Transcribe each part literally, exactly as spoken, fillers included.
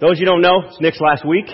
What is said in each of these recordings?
Those you don't know, it's Nick's last week.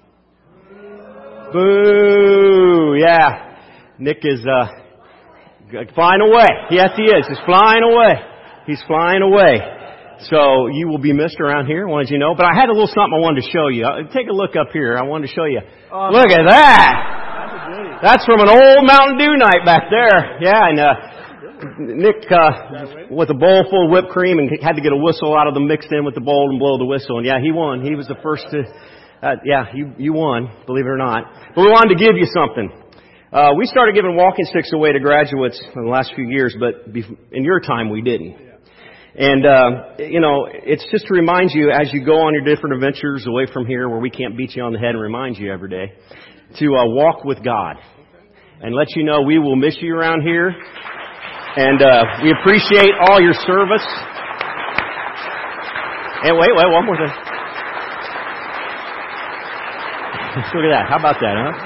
Boo! Yeah. Nick is uh flying away. Yes, he is. He's flying away. He's flying away. So you will be missed around here, wanted you to know. But I had a little something I wanted to show you. Take a look up here. I wanted to show you. Oh, look at that! That's from an old Mountain Dew night back there. Yeah, and uh Nick, uh, with a bowl full of whipped cream and had to get a whistle out of them mixed in with the bowl and blow the whistle. And yeah, he won. He was the first to, uh, yeah, you, you won, believe it or not. But we wanted to give you something. Uh, we started giving walking sticks away to graduates in the last few years, but in your time we didn't. And, uh, you know, it's just to remind you as you go on your different adventures away from here where we can't beat you on the head and remind you every day to, uh, walk with God and let you know we will miss you around here. And uh we appreciate all your service. And wait, wait, one more thing. Look at that. How about that, huh?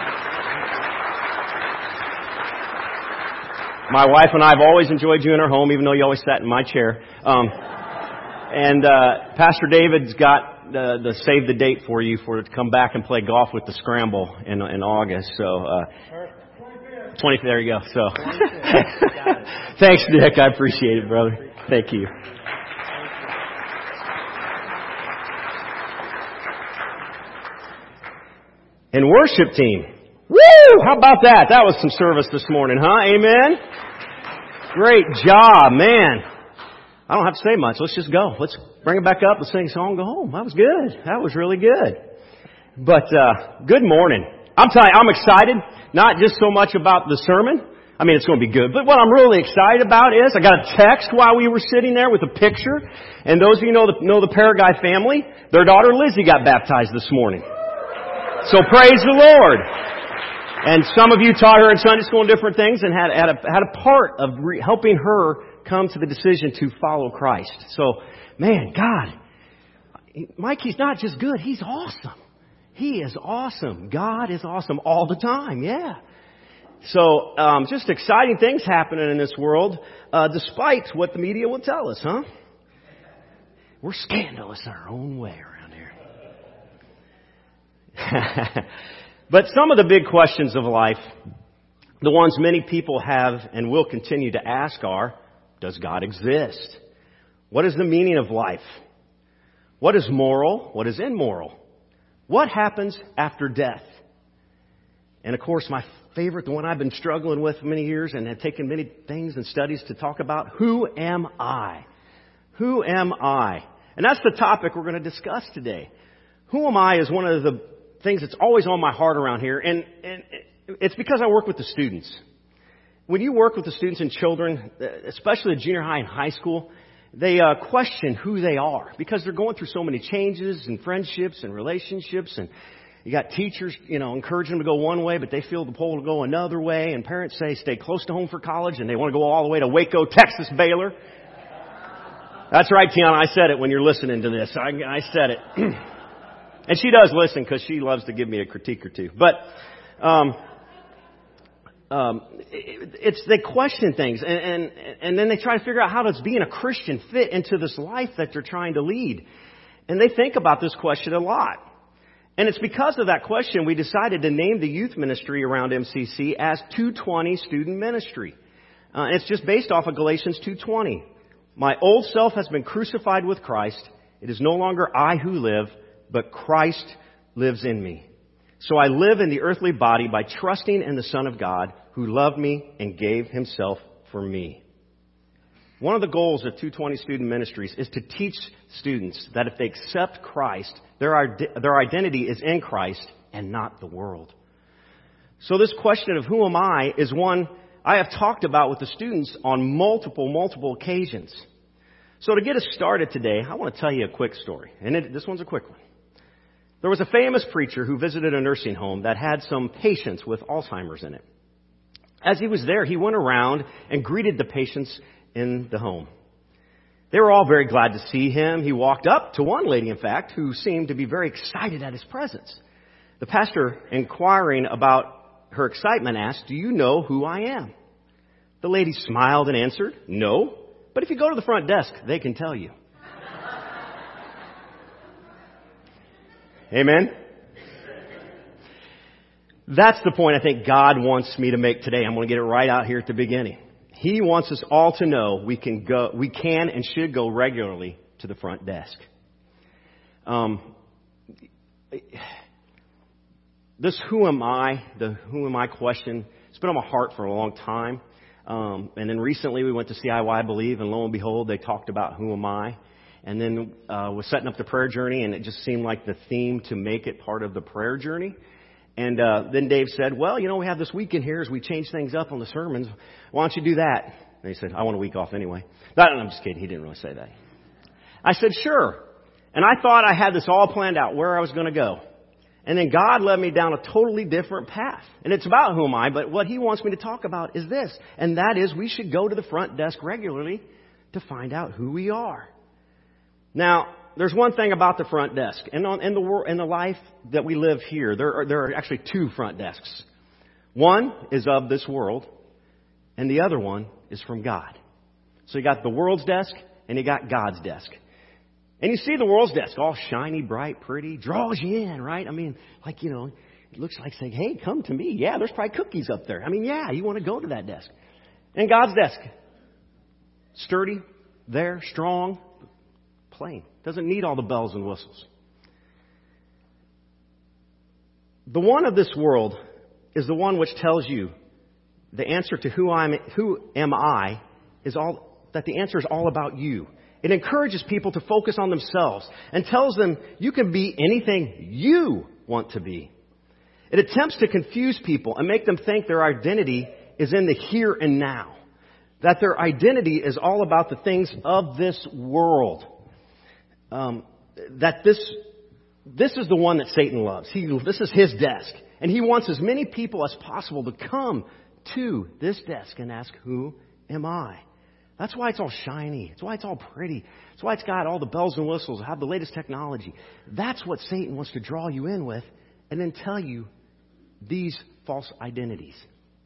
My wife and I have always enjoyed you in our home, even though you always sat in my chair. Um And uh Pastor David's got the, the save the date for you for to come back and play golf with the Scramble in in August. So uh twenty, there you go. So, thanks, Nick. I appreciate it, brother. Thank you. And worship team. Woo! How about that? That was some service this morning, huh? Amen? Great job, man. I don't have to say much. Let's just go. Let's bring it back up. Let's sing a song and go home. That was good. That was really good. But, uh, good morning. I'm telling you, I'm excited. Not just so much about the sermon. I mean, it's going to be good. But what I'm really excited about is I got a text while we were sitting there with a picture. And those of you know the, know the Paraguay family, their daughter Lizzie got baptized this morning. So praise the Lord. And some of you taught her in Sunday school and different things and had, had, a, had a part of re- helping her come to the decision to follow Christ. So, man, God, Mikey's not just good, he's awesome. He is awesome. God is awesome all the time. Yeah. So, um, just exciting things happening in this world, uh, despite what the media will tell us, huh? We're scandalous in our own way around here. But some of the big questions of life, the ones many people have and will continue to ask are, does God exist? What is the meaning of life? What is moral? What is immoral? What happens after death? And of course, my favorite, the one I've been struggling with for many years and have taken many things and studies to talk about, who am I? Who am I? And that's the topic we're going to discuss today. Who am I is one of the things that's always on my heart around here. And, and it's because I work with the students. When you work with the students and children, especially junior high and high school, they uh, question who they are because they're going through so many changes and friendships and relationships. And you got teachers, you know, encouraging them to go one way, but they feel the pole to go another way. And parents say stay close to home for college, and they want to go all the way to Waco, Texas, Baylor. That's right, Tiana. I said it when you're listening to this. I, I said it. And she does listen because she loves to give me a critique or two. But um, um, it, it's they question things, and, and and then they try to figure out how does being a Christian fit into this life that they're trying to lead. And they think about this question a lot. And it's because of that question we decided to name the youth ministry around M C C as two twenty Student Ministry. Uh, and it's just based off of Galatians two twenty. My old self has been crucified with Christ. It is no longer I who live, but Christ lives in me. So I live in the earthly body by trusting in the Son of God who loved me and gave himself for me. One of the goals of two twenty Student Ministries is to teach students that if they accept Christ, their, their identity is in Christ and not the world. So this question of who am I is one I have talked about with the students on multiple, multiple occasions. So to get us started today, I want to tell you a quick story. And it, this one's a quick one. There was a famous preacher who visited a nursing home that had some patients with Alzheimer's in it. As he was there, he went around and greeted the patients in the home. They were all very glad to see him. He walked up to one lady, in fact, who seemed to be very excited at his presence. The pastor, inquiring about her excitement, asked, "Do you know who I am?" The lady smiled and answered, "No, but if you go to the front desk, they can tell you." Amen? That's the point I think God wants me to make today. I'm going to get it right out here at the beginning. He wants us all to know we can go, we can and should go regularly to the front desk. Um, this who am I, the who am I question, it's been on my heart for a long time. Um, and then recently we went to C I Y Believe, and lo and behold, they talked about who am I. And then uh, was setting up the prayer journey, and it just seemed like the theme to make it part of the prayer journey. And uh, then Dave said, well, you know, we have this weekend here as we change things up on the sermons. Why don't you do that? And he said, I want a week off anyway. No, I'm just kidding. He didn't really say that. I said, sure. And I thought I had this all planned out, where I was going to go. And then God led me down a totally different path. And it's about who am I, but what he wants me to talk about is this. And that is we should go to the front desk regularly to find out who we are. Now, there's one thing about the front desk. And on, in the world, in the life that we live here, there are, there are actually two front desks. One is of this world, and the other one is from God. So you got the world's desk, and you got God's desk. And you see the world's desk, all shiny, bright, pretty, draws you in, right? I mean, like, you know, it looks like saying, hey, come to me. Yeah, there's probably cookies up there. I mean, yeah, you want to go to that desk. And God's desk, sturdy, there, strong, plain. Doesn't need all the bells and whistles. The one of this world is the one which tells you the answer to who I'm, who am I is all, that the answer is all about you. It encourages people to focus on themselves and tells them you can be anything you want to be. It attempts to confuse people and make them think their identity is in the here and now. That their identity is all about the things of this world. Um, that this this is the one that Satan loves. He, this is his desk. And he wants as many people as possible to come to this desk and ask, who am I? That's why it's all shiny. That's why it's all pretty. That's why it's got all the bells and whistles, have the latest technology. That's what Satan wants to draw you in with and then tell you these false identities.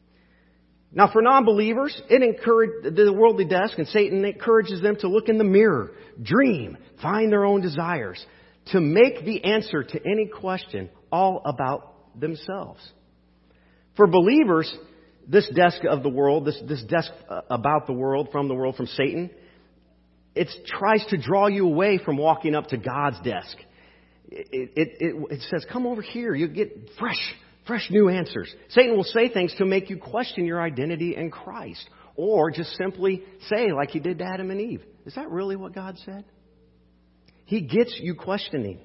Now, for non-believers, it encouraged the worldly desk, and Satan encourages them to look in the mirror, dream, find their own desires, to make the answer to any question all about themselves. For believers, this desk of the world, this, this desk about the world, from the world, from Satan, it tries to draw you away from walking up to God's desk. It, it, it, it says, come over here, you get fresh Fresh new answers. Satan will say things to make you question your identity in Christ. Or just simply say, like he did to Adam and Eve, is that really what God said? He gets you questioning.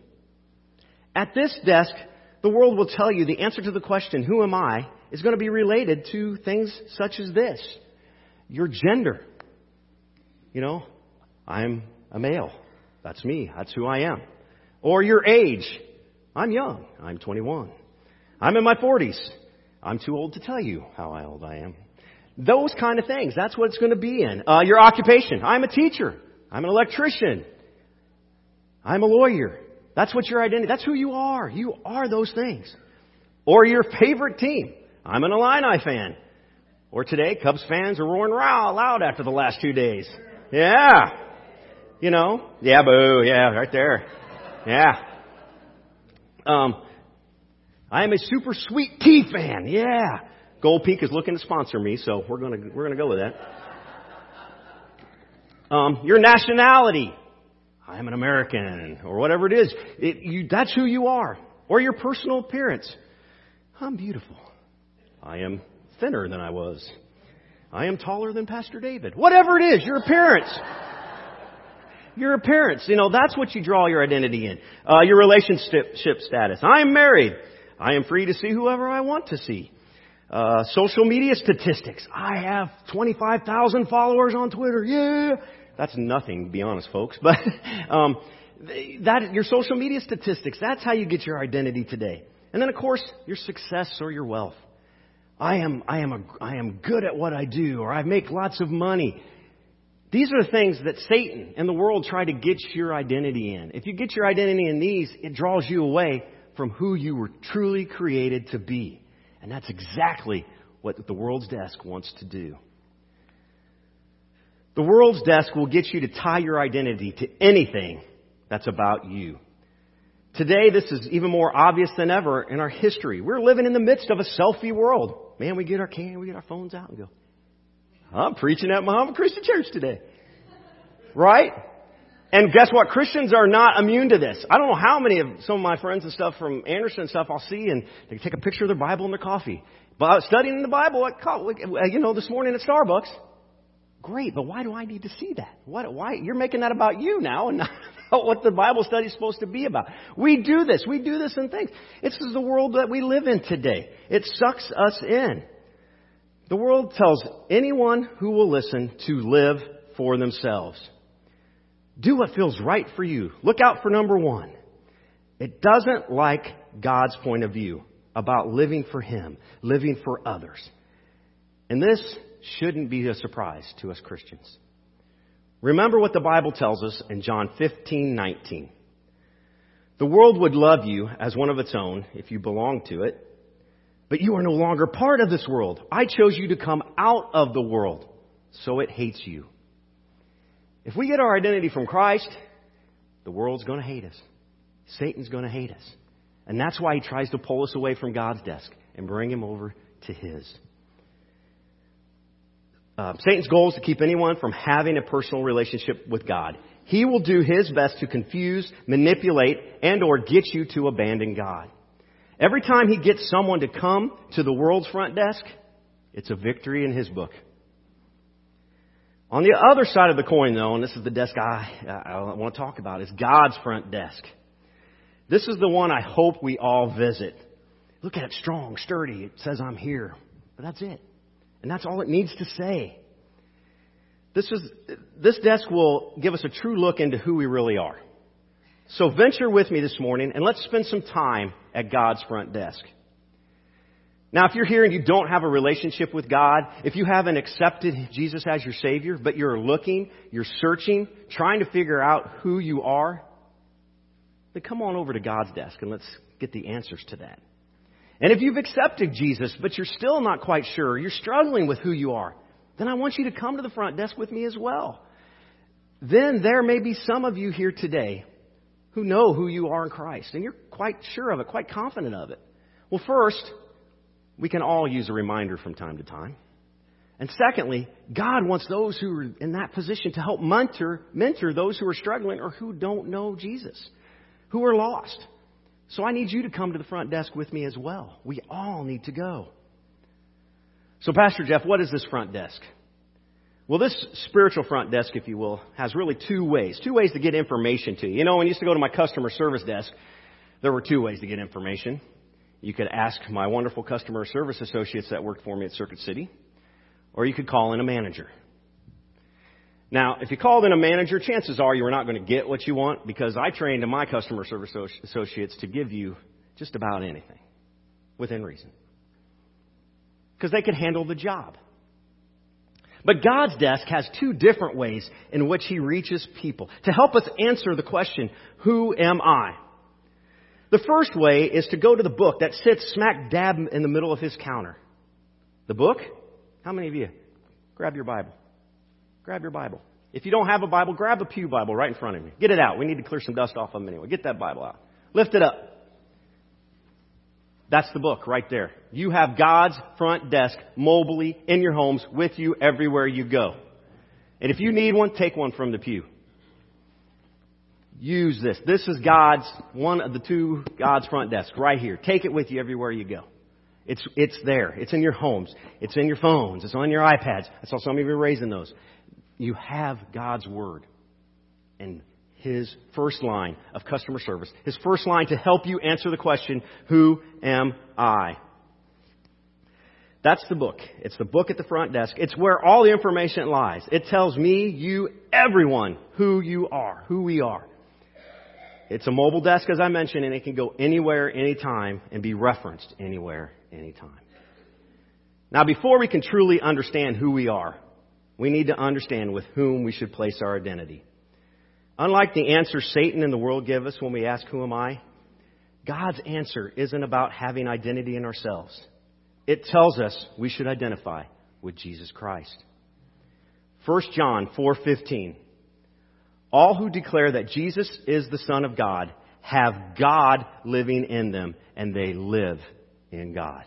At this desk, the world will tell you the answer to the question, who am I, is going to be related to things such as this. Your gender. You know, I'm a male. That's me. That's who I am. Or your age. I'm young. I'm twenty-one. I'm in my forties. I'm too old to tell you how old I am. Those kind of things. That's what it's going to be in. Uh, your occupation. I'm a teacher. I'm an electrician. I'm a lawyer. That's what your identity. That's who you are. You are those things. Or your favorite team. I'm an Illini fan. Or today, Cubs fans are roaring loud after the last two days. Yeah. You know. Yeah, boo. Yeah, right there. Yeah. Um. I am a super sweet tea fan. Yeah. Gold Peak is looking to sponsor me, so we're gonna we're gonna go with that. Um, your nationality. I am an American, or whatever it is. It, you, that's who you are. Or your personal appearance. I'm beautiful. I am thinner than I was. I am taller than Pastor David. Whatever it is, your appearance. Your appearance. You know, that's what you draw your identity in. Uh, your relationship status. I am married. I am free to see whoever I want to see. Uh, social media statistics. I have twenty-five thousand followers on Twitter. Yeah. That's nothing, to be honest, folks. But um, that your social media statistics, that's how you get your identity today. And then, of course, your success or your wealth. I am, I am, a, I am good at what I do, or I make lots of money. These are the things that Satan and the world try to get your identity in. If you get your identity in these, it draws you away from who you were truly created to be. And that's exactly what the world's desk wants to do. The world's desk will get you to tie your identity to anything that's about you. Today, this is even more obvious than ever in our history. We're living in the midst of a selfie world. Man, we get our can, we get our phones out and go, I'm preaching at Muhammad Christian Church today. Right? And guess what? Christians are not immune to this. I don't know how many of some of my friends and stuff from Anderson and stuff I'll see, and they take a picture of their Bible and their coffee. But studying the Bible at, you know, this morning at Starbucks. Great, but why do I need to see that? What, why? You're making that about you now and not about what the Bible study is supposed to be about. We do this. We do this in things. This is the world that we live in today. It sucks us in. The world tells anyone who will listen to live for themselves. Do what feels right for you. Look out for number one. It doesn't like God's point of view about living for Him, living for others. And this shouldn't be a surprise to us Christians. Remember what the Bible tells us in John fifteen nineteen. The world would love you as one of its own if you belong to it, but you are no longer part of this world. I chose you to come out of the world, so it hates you. If we get our identity from Christ, the world's going to hate us. Satan's going to hate us. And that's why he tries to pull us away from God's desk and bring him over to his. Uh, Satan's goal is to keep anyone from having a personal relationship with God. He will do his best to confuse, manipulate, and or get you to abandon God. Every time he gets someone to come to the world's front desk, it's a victory in his book. On the other side of the coin, though, and this is the desk I, I want to talk about, is God's front desk. This is the one I hope we all visit. Look at it, strong, sturdy. It says I'm here. But that's it. And that's all it needs to say. This is this desk will give us a true look into who we really are. So venture with me this morning and let's spend some time at God's front desk. Now, if you're here and you don't have a relationship with God, if you haven't accepted Jesus as your Savior, but you're looking, you're searching, trying to figure out who you are, then come on over to God's desk and let's get the answers to that. And if you've accepted Jesus, but you're still not quite sure, you're struggling with who you are, then I want you to come to the front desk with me as well. Then there may be some of you here today who know who you are in Christ, and you're quite sure of it, quite confident of it. Well, first, we can all use a reminder from time to time. And secondly, God wants those who are in that position to help mentor, mentor those who are struggling or who don't know Jesus, who are lost. So I need you to come to the front desk with me as well. We all need to go. So Pastor Jeff, what is this front desk? Well, this spiritual front desk, if you will, has really two ways. Two ways to get information to you. You know, when I used to go to my customer service desk, there were two ways to get information. You could ask my wonderful customer service associates that worked for me at Circuit City, or you could call in a manager. Now, if you called in a manager, chances are you were not going to get what you want, because I trained my customer service associates to give you just about anything within reason, because they could handle the job. But God's desk has two different ways in which He reaches people to help us answer the question, who am I? The first way is to go to the book that sits smack dab in the middle of his counter. The book? How many of you? Grab your Bible. Grab your Bible. If you don't have a Bible, grab a pew Bible right in front of you. Get it out. We need to clear some dust off of them anyway. Get that Bible out. Lift it up. That's the book right there. You have God's front desk mobily in your homes with you everywhere you go. And if you need one, take one from the pew. Use this. This is God's, one of the two God's front desks right here. Take it with you everywhere you go. It's, it's there. It's in your homes. It's in your phones. It's on your iPads. I saw some of you raising those. You have God's Word and His first line of customer service. His first line to help you answer the question, who am I? That's the book. It's the book at the front desk. It's where all the information lies. It tells me, you, everyone, who you are, who we are. It's a mobile desk, as I mentioned, and it can go anywhere, anytime, and be referenced anywhere, anytime. Now, before we can truly understand who we are, we need to understand with whom we should place our identity. Unlike the answer Satan and the world give us when we ask, who am I? God's answer isn't about having identity in ourselves. It tells us we should identify with Jesus Christ. First John four fifteen. All who declare that Jesus is the Son of God have God living in them, and they live in God.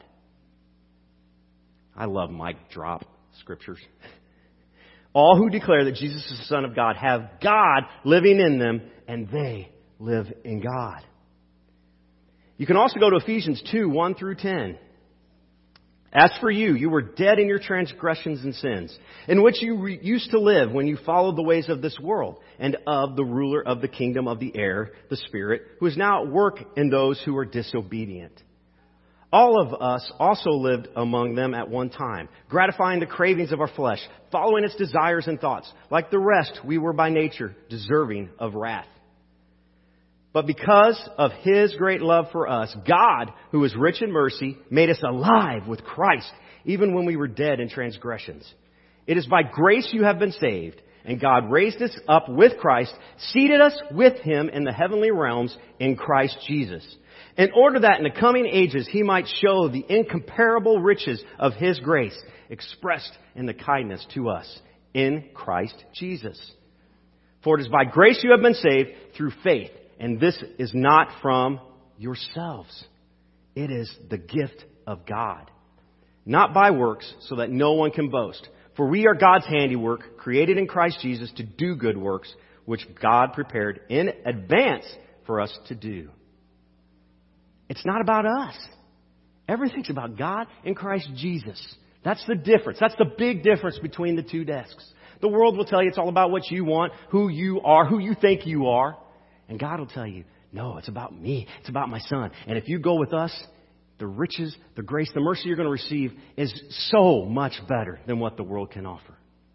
I love mic drop scriptures. All who declare that Jesus is the Son of God have God living in them, and they live in God. You can also go to Ephesians two, one through ten. As for you, you were dead in your transgressions and sins, in which you re- used to live when you followed the ways of this world, and of the ruler of the kingdom of the air, the Spirit, who is now at work in those who are disobedient. All of us also lived among them at one time, gratifying the cravings of our flesh, following its desires and thoughts. Like the rest, we were by nature deserving of wrath. But because of His great love for us, God, who is rich in mercy, made us alive with Christ, even when we were dead in transgressions. It is by grace you have been saved, and God raised us up with Christ, seated us with Him in the heavenly realms in Christ Jesus, in order that in the coming ages He might show the incomparable riches of His grace expressed in the kindness to us in Christ Jesus. For it is by grace you have been saved through faith. And this is not from yourselves. It is the gift of God. Not by works, so that no one can boast. For we are God's handiwork, created in Christ Jesus to do good works, which God prepared in advance for us to do. It's not about us. Everything's about God and Christ Jesus. That's the difference. That's the big difference between the two desks. The world will tell you it's all about what you want, who you are, who you think you are. And God will tell you, no, it's about me. It's about my Son. And if you go with us, the riches, the grace, the mercy you're going to receive is so much better than what the world can offer.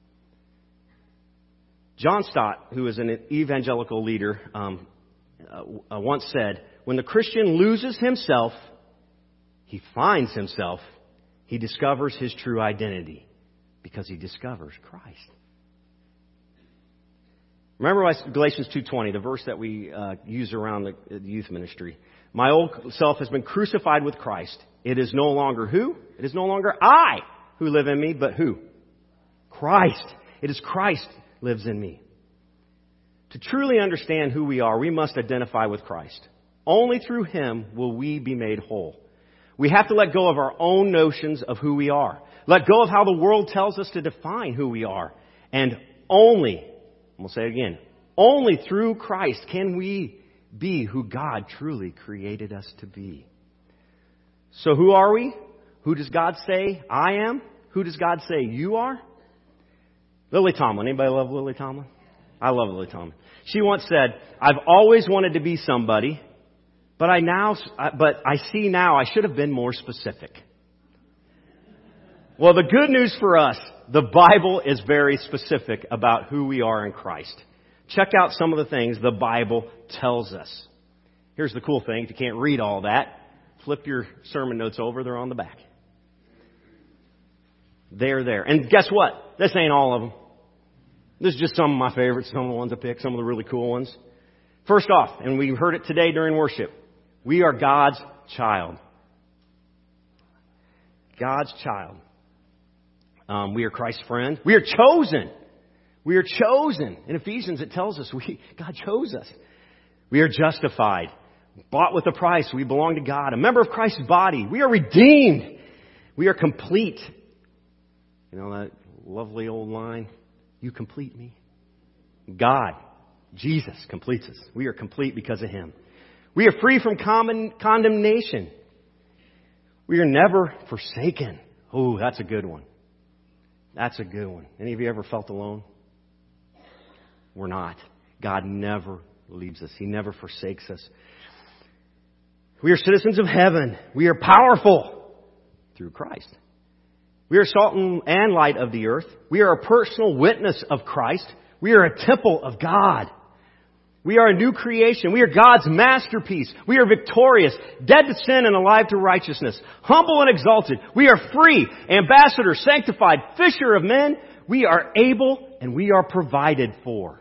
John Stott, who is an evangelical leader, um, uh, once said, when the Christian loses himself, he finds himself, he discovers his true identity because he discovers Christ. Remember Galatians two twenty, the verse that we uh, use around the, the youth ministry. My old self has been crucified with Christ. It is no longer who? It is no longer I who live in me, but who? Christ. It is Christ lives in me. To truly understand who we are, we must identify with Christ. Only through Him will we be made whole. We have to let go of our own notions of who we are. Let go of how the world tells us to define who we are. And only We'll say it again. Only through Christ can we be who God truly created us to be. So who are we? Who does God say I am? Who does God say you are? Lily Tomlin. Anybody love Lily Tomlin? I love Lily Tomlin. She once said, I've always wanted to be somebody, but I now, but I see now I should have been more specific. Well, the good news for us, the Bible is very specific about who we are in Christ. Check out some of the things the Bible tells us. Here's the cool thing. If you can't read all that, flip your sermon notes over. They're on the back. They're there. And guess what? This ain't all of them. This is just some of my favorites, some of the ones I picked, some of the really cool ones. First off, and we heard it today during worship, we are God's child. God's child. Um, we are Christ's friend. We are chosen. We are chosen. In Ephesians, it tells us we God chose us. We are justified. Bought with a price. We belong to God. A member of Christ's body. We are redeemed. We are complete. You know that lovely old line? You complete me. God, Jesus, completes us. We are complete because of Him. We are free from common condemnation. We are never forsaken. Oh, that's a good one. That's a good one. Any of you ever felt alone? We're not. God never leaves us. He never forsakes us. We are citizens of heaven. We are powerful through Christ. We are salt and light of the earth. We are a personal witness of Christ. We are a temple of God. We are a new creation. We are God's masterpiece. We are victorious, dead to sin and alive to righteousness, humble and exalted. We are free, ambassadors, sanctified, fisher of men. We are able and we are provided for.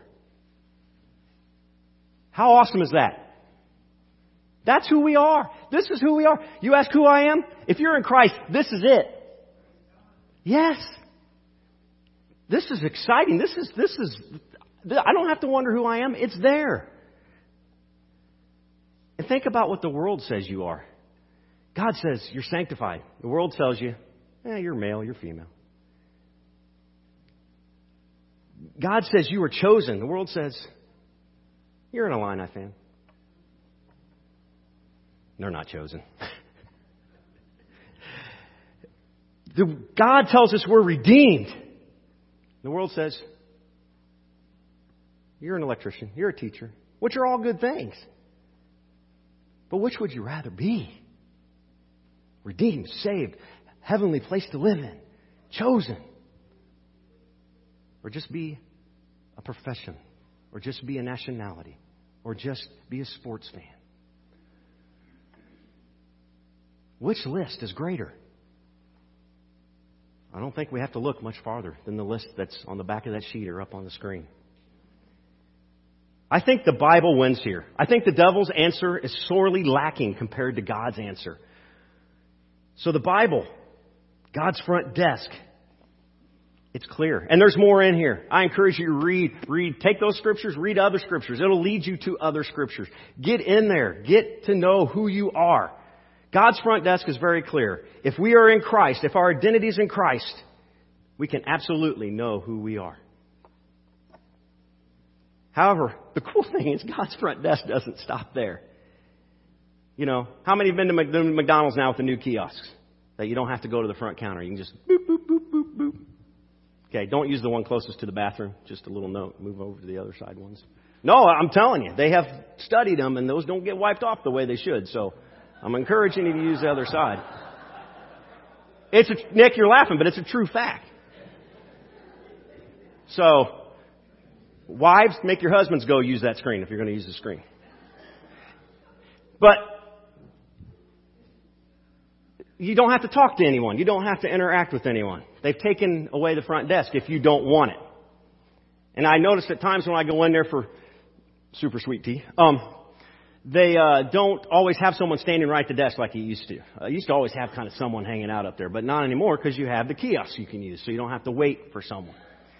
How awesome is that? That's who we are. This is who we are. You ask who I am? If you're in Christ, this is it. Yes. This is exciting. This is, this is, I don't have to wonder who I am. It's there. And think about what the world says you are. God says you're sanctified. The world tells you, eh, you're male, you're female. God says you are chosen. The world says, you're an Illini fan. They're not chosen. the, God tells us we're redeemed. The world says, you're an electrician, you're a teacher, which are all good things. But which would you rather be? Redeemed, saved, heavenly place to live in, chosen. Or just be a profession, or just be a nationality, or just be a sports fan. Which list is greater? I don't think we have to look much farther than the list that's on the back of that sheet or up on the screen. I think the Bible wins here. I think the devil's answer is sorely lacking compared to God's answer. So the Bible, God's front desk, it's clear. And there's more in here. I encourage you to read, read, take those scriptures, read other scriptures. It'll lead you to other scriptures. Get in there. Get to know who you are. God's front desk is very clear. If we are in Christ, if our identity is in Christ, we can absolutely know who we are. However, the cool thing is God's front desk doesn't stop there. You know, how many have been to McDonald's now with the new kiosks? That you don't have to go to the front counter. You can just boop, boop, boop, boop, boop. Okay, don't use the one closest to the bathroom. Just a little note. Move over to the other side ones. No, I'm telling you, they have studied them, and those don't get wiped off the way they should. So I'm encouraging you to use the other side. It's a, Nick, you're laughing, but it's a true fact. So, wives, make your husbands go use that screen if you're going to use the screen. But you don't have to talk to anyone. You don't have to interact with anyone. They've taken away the front desk if you don't want it. And I notice at times when I go in there for super sweet tea, um, they uh, don't always have someone standing right at the desk like you used to. I used to always have kind of someone hanging out up there, but not anymore because you have the kiosks you can use, so you don't have to wait for someone.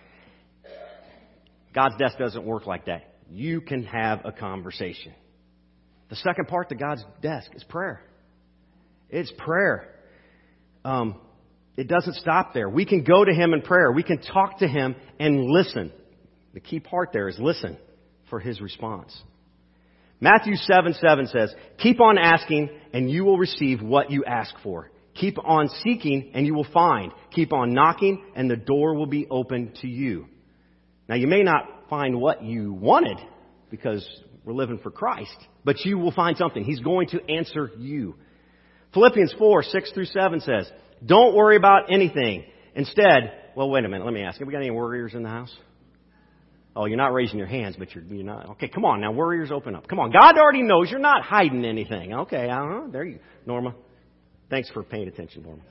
God's desk doesn't work like that. You can have a conversation. The second part to God's desk is prayer. It's prayer. Um, it doesn't stop there. We can go to Him in prayer. We can talk to Him and listen. The key part there is listen for His response. Matthew seven seven says, keep on asking and you will receive what you ask for. Keep on seeking and you will find. Keep on knocking and the door will be open to you. Now you may not find what you wanted because we're living for Christ, but you will find something. He's going to answer you. Philippians four six through seven says, don't worry about anything. Instead, well, wait a minute. Let me ask. Have we got any worriers in the house? Oh, you're not raising your hands, but you're, you're not. Okay, come on now. Worriers, open up. Come on. God already knows you're not hiding anything. Okay, uh-huh. There you Norma. Thanks for paying attention, Norma.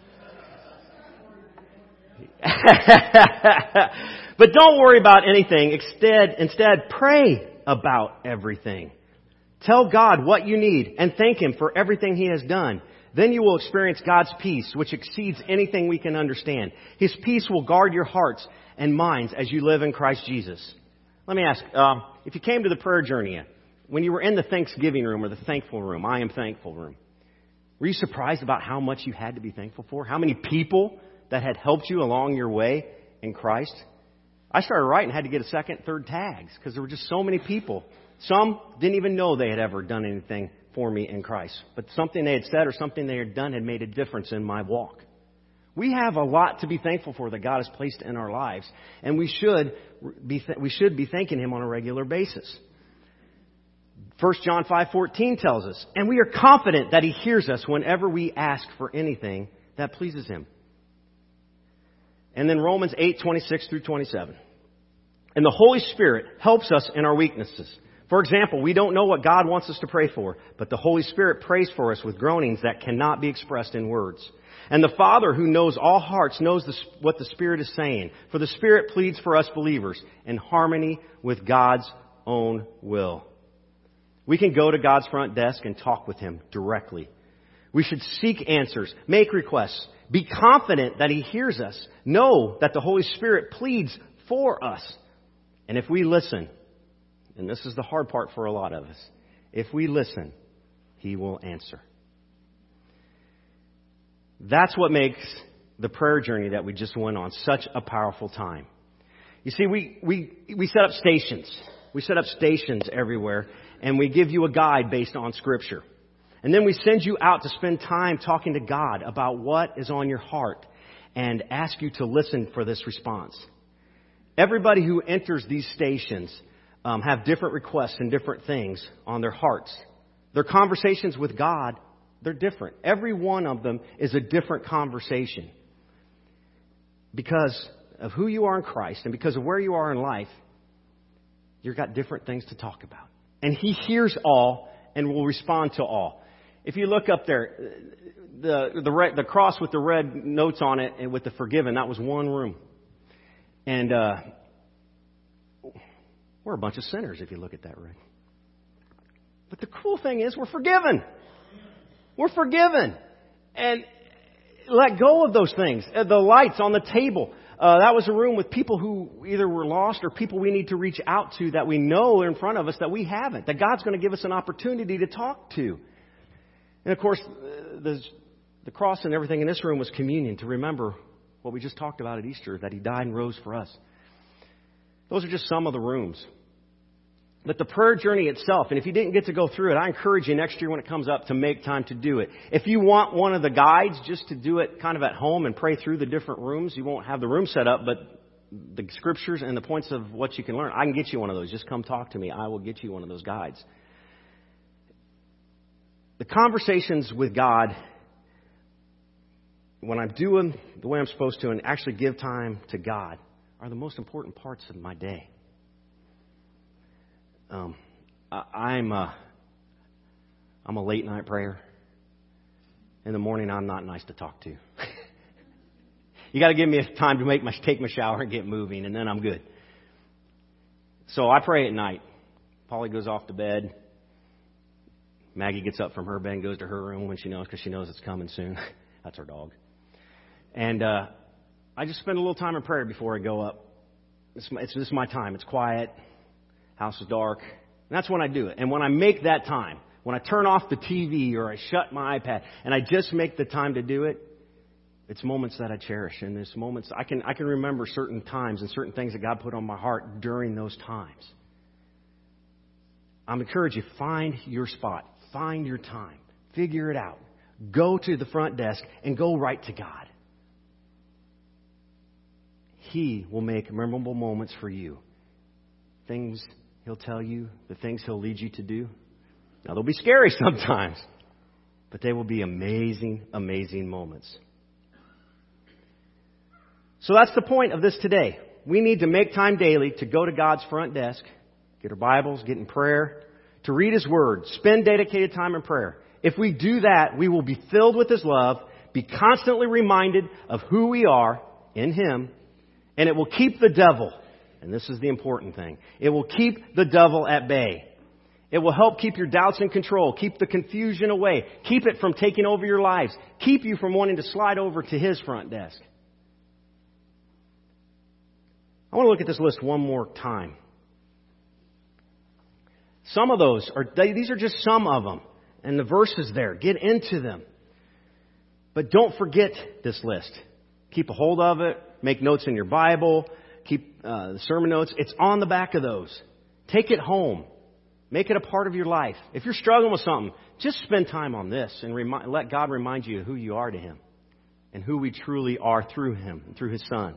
But don't worry about anything. Instead, instead, pray about everything. Tell God what you need and thank Him for everything He has done. Then you will experience God's peace, which exceeds anything we can understand. His peace will guard your hearts and minds as you live in Christ Jesus. Let me ask, uh, if you came to the prayer journey, when you were in the Thanksgiving room or the thankful room, I am thankful room, were you surprised about how much you had to be thankful for? How many people that had helped you along your way in Christ? I started writing and had to get a second, third tags because there were just so many people. Some didn't even know they had ever done anything for me in Christ. But something they had said or something they had done had made a difference in my walk. We have a lot to be thankful for that God has placed in our lives. And we should be, th- we should be thanking Him on a regular basis. First John five fourteen tells us, and we are confident that He hears us whenever we ask for anything that pleases Him. And then Romans eight twenty-six through twenty-seven. And the Holy Spirit helps us in our weaknesses. For example, we don't know what God wants us to pray for, but the Holy Spirit prays for us with groanings that cannot be expressed in words. And the Father who knows all hearts knows the, what the Spirit is saying. For the Spirit pleads for us believers in harmony with God's own will. We can go to God's front desk and talk with Him directly. We should seek answers, make requests, be confident that He hears us, know that the Holy Spirit pleads for us. And if we listen, and this is the hard part for a lot of us, if we listen, He will answer. That's what makes the prayer journey that we just went on such a powerful time. You see, we, we, we set up stations. We set up stations everywhere, and we give you a guide based on Scripture. And then we send you out to spend time talking to God about what is on your heart and ask you to listen for this response. Everybody who enters these stations um, have different requests and different things on their hearts. Their conversations with God, they're different. Every one of them is a different conversation. Because of who you are in Christ and because of where you are in life, you've got different things to talk about. And He hears all and will respond to all. If you look up there, the the, red, the cross with the red notes on it and with the forgiven, that was one room. And uh, we're a bunch of sinners if you look at that right. But the cool thing is we're forgiven. We're forgiven. And let go of those things. The lights on the table. Uh, that was a room with people who either were lost or people we need to reach out to that we know are in front of us that we haven't. That God's going to give us an opportunity to talk to. And of course, the, the cross and everything in this room was communion to remember what we just talked about at Easter, that He died and rose for us. Those are just some of the rooms. But the prayer journey itself, and if you didn't get to go through it, I encourage you next year when it comes up to make time to do it. If you want one of the guides just to do it kind of at home and pray through the different rooms, you won't have the room set up, but the Scriptures and the points of what you can learn, I can get you one of those. Just come talk to me. I will get you one of those guides. The conversations with God, when I'm doing the way I'm supposed to and actually give time to God, are the most important parts of my day. Um, I, I'm a, I'm a late night prayer. In the morning, I'm not nice to talk to. You got to give me time to make my take my shower and get moving, and then I'm good. So I pray at night. Polly goes off to bed. Maggie gets up from her bed and goes to her room when she knows, because she knows it's coming soon. That's her dog. And uh, I just spend a little time in prayer before I go up. It's, it's this is my time. It's quiet. House is dark. And that's when I do it. And when I make that time, when I turn off the T V or I shut my iPad and I just make the time to do it, it's moments that I cherish. And there's moments I can I can remember certain times and certain things that God put on my heart during those times. I'm encouraging you, find your spot. Find your time. Figure it out. Go to the front desk and go right to God. He will make memorable moments for you. Things He'll tell you, the things He'll lead you to do. Now, they'll be scary sometimes, but they will be amazing, amazing moments. So that's the point of this today. We need to make time daily to go to God's front desk, get our Bibles, get in prayer, to read His Word, spend dedicated time in prayer. If we do that, we will be filled with His love, be constantly reminded of who we are in Him, and it will keep the devil, and this is the important thing, it will keep the devil at bay. It will help keep your doubts in control, keep the confusion away, keep it from taking over your lives, keep you from wanting to slide over to His front desk. I want to look at this list one more time. Some of those are, these are just some of them. And the verses there, get into them. But don't forget this list. Keep a hold of it. Make notes in your Bible. Keep uh, the sermon notes. It's on the back of those. Take it home. Make it a part of your life. If you're struggling with something, just spend time on this and remind, let God remind you of who you are to Him and who we truly are through Him, through His Son.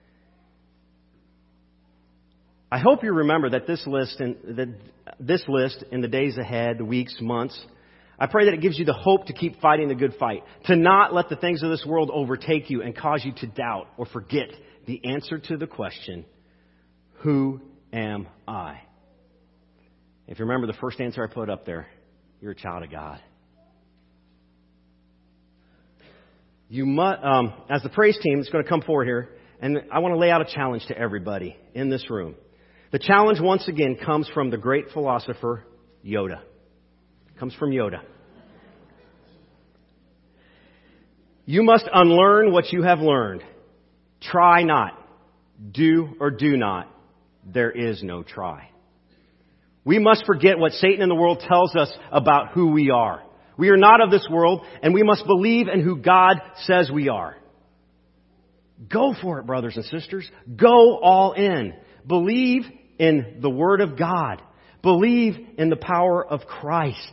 I hope you remember that this list and that this list in the days ahead, the weeks, months, I pray that it gives you the hope to keep fighting the good fight, to not let the things of this world overtake you and cause you to doubt or forget the answer to the question, who am I? If you remember the first answer I put up there, you're a child of God. You must, um, as the praise team is going to come forward here, and I want to lay out a challenge to everybody in this room. The challenge, once again, comes from the great philosopher, Yoda. It comes from Yoda. You must unlearn what you have learned. Try not. Do or do not. There is no try. We must forget what Satan and the world tells us about who we are. We are not of this world, and we must believe in who God says we are. Go for it, brothers and sisters. Go all in. Believe in the Word of God. Believe in the power of Christ.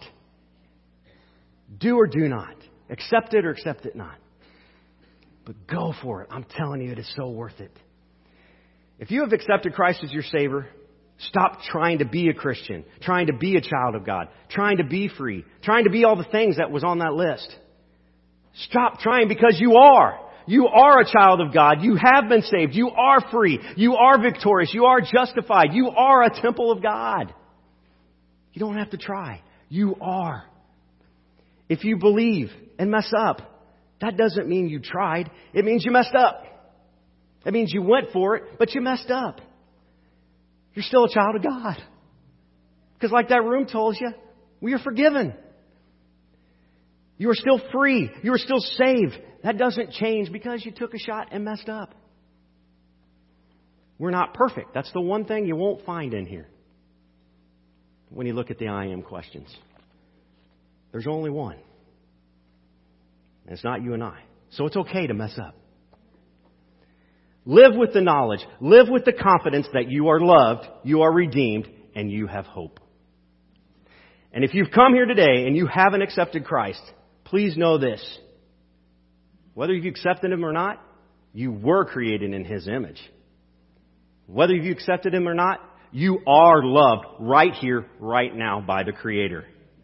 Do or do not. Accept it or accept it not. But go for it. I'm telling you, it is so worth it. If you have accepted Christ as your Savior, stop trying to be a Christian, trying to be a child of God, trying to be free, trying to be all the things that was on that list. Stop trying, because you are. You are a child of God. You have been saved. You are free. You are victorious. You are justified. You are a temple of God. You don't have to try. You are. If you believe and mess up, that doesn't mean you tried. It means you messed up. It means you went for it, but you messed up. You're still a child of God. Because like that room told you, we are forgiven. You are still free. You are still saved. That doesn't change because you took a shot and messed up. We're not perfect. That's the one thing you won't find in here when you look at the I am questions. There's only one. And it's not you and I. So it's okay to mess up. Live with the knowledge. Live with the confidence that you are loved, you are redeemed, and you have hope. And if you've come here today and you haven't accepted Christ, please know this. Whether you've accepted Him or not, you were created in His image. Whether you've accepted Him or not, you are loved right here, right now by the Creator.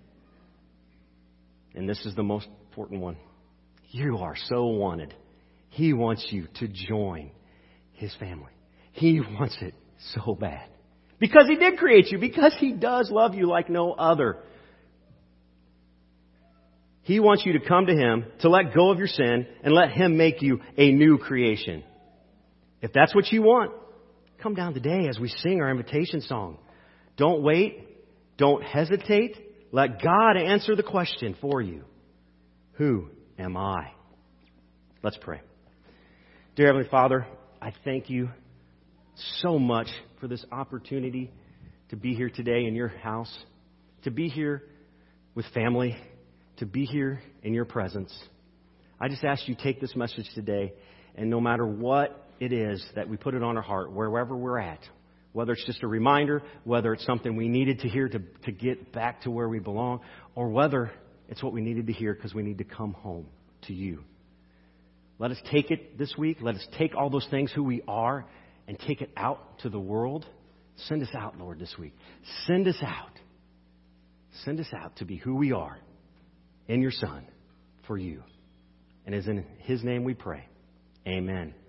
And this is the most important one. You are so wanted. He wants you to join His family. He wants it so bad. Because He did create you. Because He does love you like no other. He wants you to come to Him, to let go of your sin, and let Him make you a new creation. If that's what you want, come down today as we sing our invitation song. Don't wait. Don't hesitate. Let God answer the question for you. Who am I? Let's pray. Dear Heavenly Father, I thank You so much for this opportunity to be here today in Your house, to be here with family, to be here in Your presence. I just ask You take this message today, and no matter what it is that we put it on our heart, wherever we're at, whether it's just a reminder, whether it's something we needed to hear to, to get back to where we belong, or whether it's what we needed to hear because we need to come home to You. Let us take it this week. Let us take all those things, who we are, and take it out to the world. Send us out, Lord, this week. Send us out. Send us out to be who we are in Your Son for You. And it's in His name we pray. Amen.